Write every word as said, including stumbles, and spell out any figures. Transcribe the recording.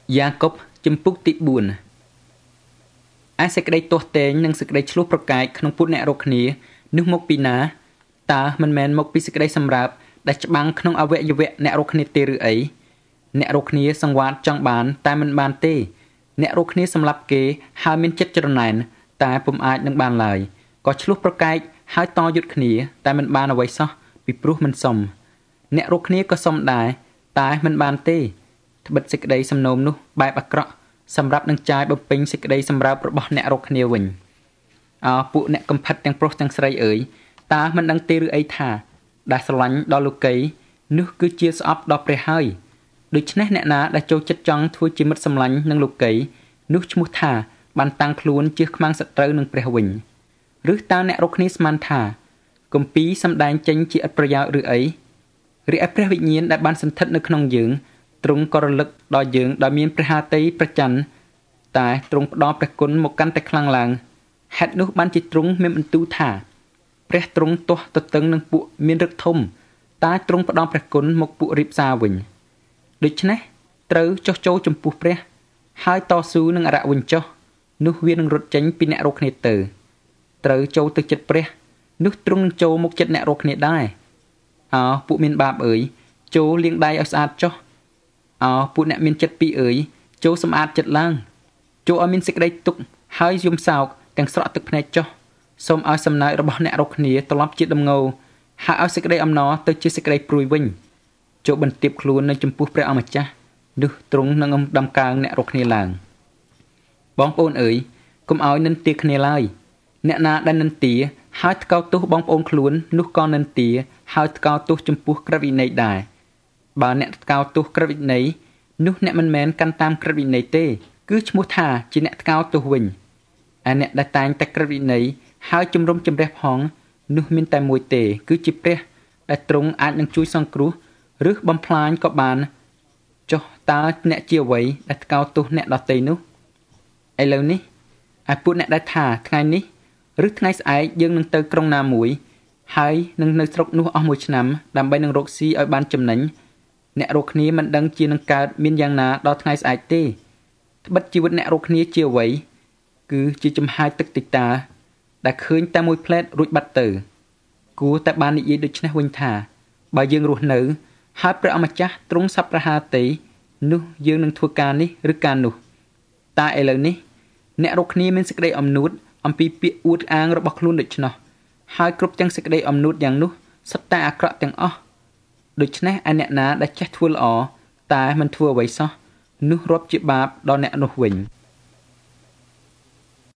យ៉ាកុបជំពូកទីបួនអាសេចក្តីទាស់ទែងនិងសេចក្តីឆ្លោះប្រកែកក្នុងពុទ្ធអ្នករកគ្នានោះមកពីណាតើមិនមែនមកពីសេចក្តីសម្រាប់ដែលច្បាំងក្នុងអវយវៈអ្នករកគ្នាទេឬអីអ្នករកគ្នាសង្វាតចង់បានតែមិនបានទេអ្នករកគ្នាសម្លាប់គេហើយមានចិត្តច្រណែនតែពុំអាចនឹងបានឡើយក៏ឆ្លោះប្រកែកហើយតយុទ្ធគ្នាតែមិនបានអ្វីសោះពីព្រោះមិនសមអ្នករកគ្នាក៏សមដែរតែមិនបានទេត្បិតសេចក្តីសំណូមនោះបែបអាក្រក់សម្រាប់នឹងចាយបំពេញសេចក្តីសម្រាប់របស់អ្នករកគ្នាវិញអើពួកអ្នកកំផិតទាំងប្រុសទាំងស្រីអើយតើមិនដឹងទេឬអីថាដែលស្រឡាញ់ដល់លោកីនោះគឺជាស្អប់ដល់ព្រះហើយដូច្នេះអ្នកណាដែលចូលចិត្តចង់ធ្វើជាមិត្តសម្លាញ់នឹងលោកីនោះឈ្មោះថាបានតាំងខ្លួនជៀសខ្មាំងសត្រូវនឹងព្រះវិញឬតើអ្នករកគ្នាស្មានថាគម្ពីរសម្ដែងចេញជាឥតប្រយោជន៍ឬអីឬឯព្រះវិញ្ញាណដែលបានសន្ធិដ្ឋនៅក្នុងយើងទ្រង់ក៏រលឹកដល់យើងដោយមានព្រះハតីប្រច័ណ្ឌតែទ្រង់ផ្ដល់ព្រះគុណមកកាន់តែខ្លាំងឡើងហេតុនោះបានជាទ្រង់មានបន្ទូលថាព្រះទ្រង់ទាស់ទទឹងនឹងពួកមានឫទ្ធិធំតែទ្រង់ផ្ដល់ព្រះគុណមកពួករៀបសារវិញដូច្នេះត្រូវចោះចូលចំពោះព្រះហើយតស៊ូនឹងអរៈវិញចុះនោះវានឹងរត់ចេញពីអ្នករកគ្នាទៅត្រូវចូលទៅចិត្តព្រះនោះទ្រង់នឹងចូលមកចិត្តអ្នករកគ្នាដែរអោពួកមានបាបអើយចូលលាងដៃឲ្យស្អាតចុះអោពួកអ្នកមានចិត្តពីរអើយចូលសម្អាតចិត្តឡើងចូលឲ្យមានសេចក្តីទុក្ខហើយយំសោកទាំងស្រក់ទឹកភ្នែកចុះសូមឲ្យសំណើចរបស់អ្នករកគ្នាត្រឡប់ជាដំងោហើយឲ្យសេចក្តីអំណរទៅជាសេចក្តីព្រួយវិញចូលបន្ទាបខ្លួននៅចំពោះព្រះអម្ចាស់នោះទ្រង់នឹងដំកើងអ្នករកគ្នាឡើងបងប្អូនអើយកុំឲ្យនិន្ទាគ្នាឡើយអ្នកណាដែលនិន្ទាហើយថ្កោលទោសបងប្អូនខ្លួននោះក៏និន្ទាហើយថ្កោលទោសចំពោះក្រឹតវិន័យដែរបើអ្នកថ្កោលទោសក្រឹតវិន័យនោះអ្នកមិនមែនកាន់តាមក្រឹតវិន័យទេគឺឈ្មោះថាជាអ្នកថ្កោលទោសវិញឯអ្នកដែលតែងតែក្រឹតវិន័យហើយជំរុំជម្រះផងនោះមានតែមួយទេគឺជាព្រះដែលទ្រង់អាចនឹងជួយសង្គ្រោះឬបំផ្លាញក៏បានចុះតើអ្នកជាអ្វីដែលថ្កោលទោសអ្នកដទៃនោះឥឡូវនេះឯពួកអ្នកដែលថាថ្ងៃនេះឬថ្ងៃស្អែកយើងនឹងទៅក្រុងណាមួយហើយនឹងនៅស្រុកនោះអស់មួយឆ្នាំដើម្បីនឹងរកស៊ីឲ្យបានចំណេញអ្នករកគ្នាមិនដឹងជានឹងកើតមានយ៉ាងណាដល់ថ្ងៃស្អែកទេត្បិតជីវិតអ្នករកគ្នាជាអ្វីគឺជាចំហាយទឹកតិចតាដែលឃើញតែមួយផ្លែតរួចបាត់ទៅគួរតែបាននិយាយដូចនេះវិញថាបើយើងរស់នៅហើយព្រះអម្ចាស់ទ្រង់សប្ប្រហាតីនោះយើងនឹងធ្វើការនេះឬការនោះតែឥឡូវនេះអ្នករកគ្នាមានសេចក្តីអំនួតអំពីពាក្យអួតអាងរបស់ខ្លួនដូច្នោះហើយគ្រប់ទាំងសេចក្តីអំនួតយ៉ាងនោះសុទ្ធតែអាក្រក់ទាំងអស់ដូច្នេះឯអ្នកណាដែលចេះធ្វើល្អតែមិនធ្វើអ្វីសោះនោះរាប់ជាបាបដល់អ្នកនោះវិញ